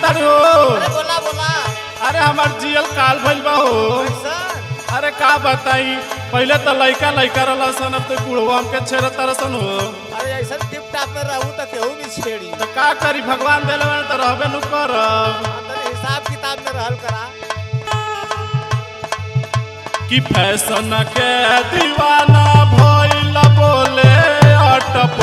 बारे हो? अरे बोला बोला। अरे हमार जियल काल भइल बा हो। अरे का बताई, पहले तो लइका लइका रहला सन, अब तो बुढ़वा हमके छेड़ तरसन हो। अरे ऐसा टिप टाप में रहूं तो केहू भी छेड़ी। तो का करी, भगवान देले बाड़े तो रहबे नु करब। हिसाब किताब में रहल करा। कि फैशन के दीवाना भइल बोले अटप,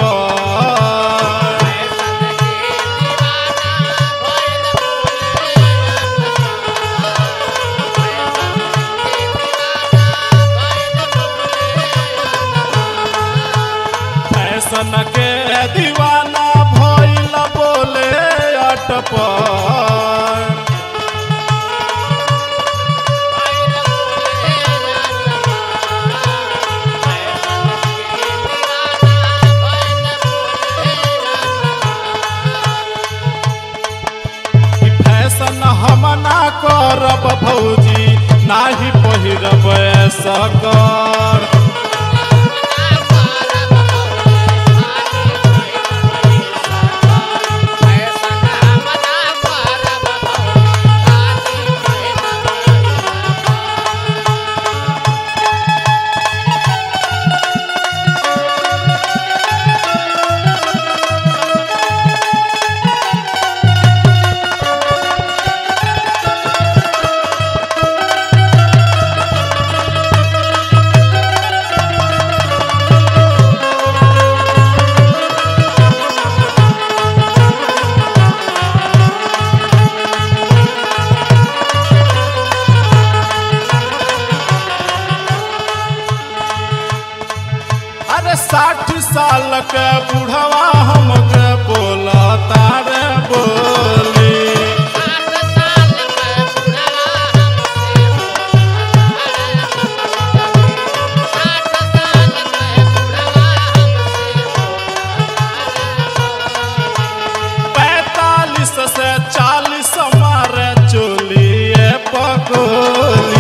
फैशन के दीवाना भइल बोले अटप। फैशन हम ना करब भौजी, नाही पहिरब सकर। अरे 60 साल के बुढ़वा हमके बोला तारे बोली। से 40 मारे चोलिए पगोली।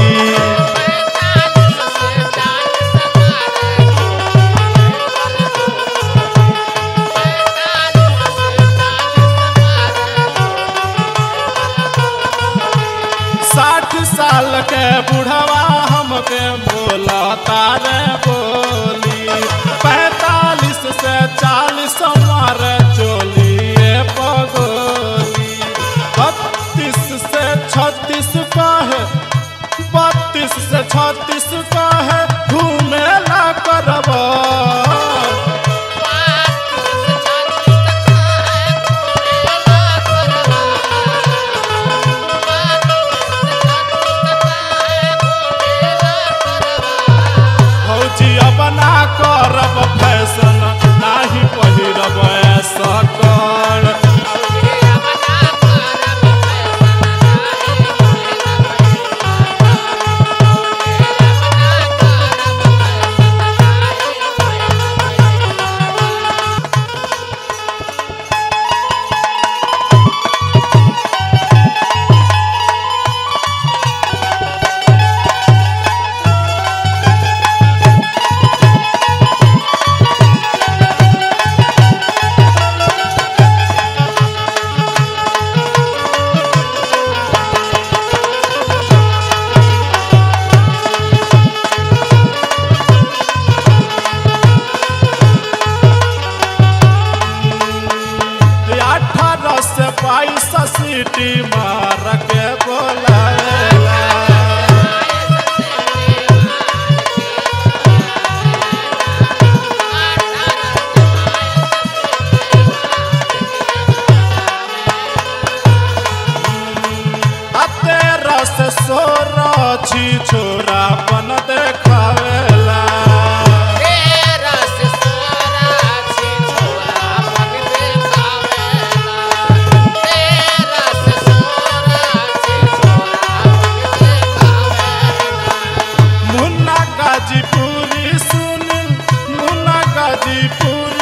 साल के बुढ़वा हमके बोला तारे बोली। 45 से 40 मारे चोलिए पगोली। 32 से 36 का है, 32 से 36 का है घूमेला करबा। बना करब फैशन, नाही पहिरब सकर। सीटी मार के बोलावेला। तेरा से 16 छी छोरा बन देखावेला। गाजीपुरी सुन, मुन्ना गाजीपुरी